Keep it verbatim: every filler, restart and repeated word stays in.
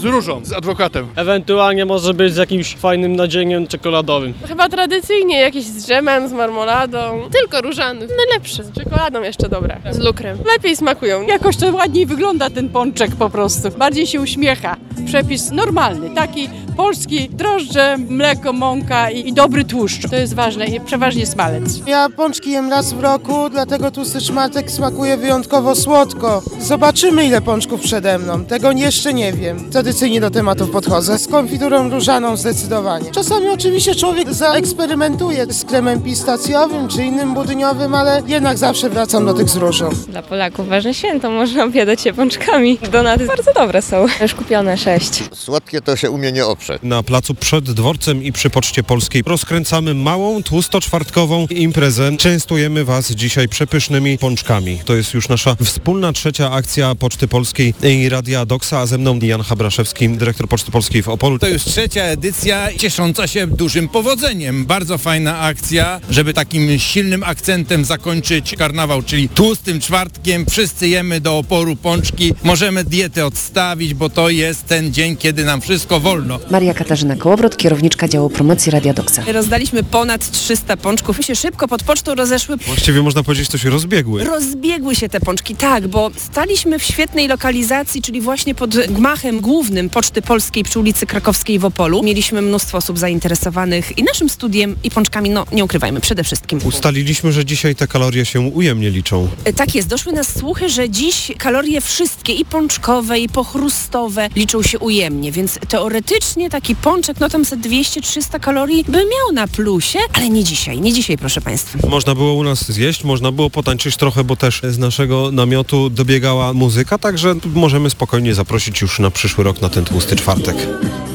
różą, z adwokatem. Ewentualnie może być z jakimś fajnym nadzieniem czekoladowym. Chyba tradycyjnie jakieś z dżemem, z marmoladą. Tylko różany. Najlepszy. Z czekoladą jeszcze dobre. Z lukrem. Lepiej smakują. Jakoś to ładniej wygląda ten pączek po prostu. Bardziej się uśmiecha. Przepis normalny, taki polski, drożdże, mleko, mąka i, i dobry tłuszcz. To jest ważne i przeważnie smalec. Ja pączki jem raz w roku, dlatego tłusty czwartek smakuje wyjątkowo słodko. Zobaczymy, ile pączków przede mną. Tego jeszcze nie wiem. Tradycyjnie do tematów podchodzę. Z konfiturą różaną zdecydowanie. Czasami oczywiście człowiek zaeksperymentuje z kremem pistacjowym czy innym budyniowym, ale jednak zawsze wracam do tych z różą. Dla Polaków ważne święto, można obiadać się pączkami. Donaty bardzo dobre są. Już kupione sześć. Słodkie to się u mnie nie oprze. Na placu przed dworcem i przy Poczcie Polskiej rozkręcamy małą, tłusto-czwartkową imprezę. Częstujemy Was dzisiaj przepysznymi pączkami. To jest już nasza wspólna trzecia akcja Poczty Polskiej i Radia Doksa, a ze mną Jan Habraszewski, dyrektor Poczty Polskiej w Opolu. To już trzecia edycja, ciesząca się dużym powodzeniem. Bardzo fajna akcja, żeby takim silnym akcentem zakończyć karnawał, czyli tłustym czwartkiem. Wszyscy jemy do oporu pączki. Możemy dietę odstawić, bo to jest ten dzień, kiedy nam wszystko wolno. Maria Katarzyna Kołobrot, kierowniczka działu promocji Radia Doksa. Rozdaliśmy ponad trzysta pączków. My się szybko pod pocztą rozeszły. Właściwie można powiedzieć, to się rozbiegły. Rozbiegły się te pączki, tak, bo staliśmy w świetnej lokalizacji, czyli właśnie pod gmachem głównym Poczty Polskiej przy ulicy Krakowskiej w Opolu. Mieliśmy mnóstwo osób zainteresowanych i naszym studiem, i pączkami, no nie ukrywajmy, przede wszystkim. Ustaliliśmy, że dzisiaj te kalorie się ujemnie liczą. Tak jest, doszły nas słuchy, że dziś kalorie wszystkie, i pączkowe, i pochrustowe, liczą się ujemnie, więc teoretycznie taki pączek, no tam ze dwieście trzysta kalorii by miał na plusie, ale nie dzisiaj, nie dzisiaj, proszę Państwa. Można było u nas zjeść, można było potańczyć trochę, bo też z naszego namiotu dobiegała muzyka, także możemy spokojnie zaprosić już na przyszły rok na ten tłusty czwartek.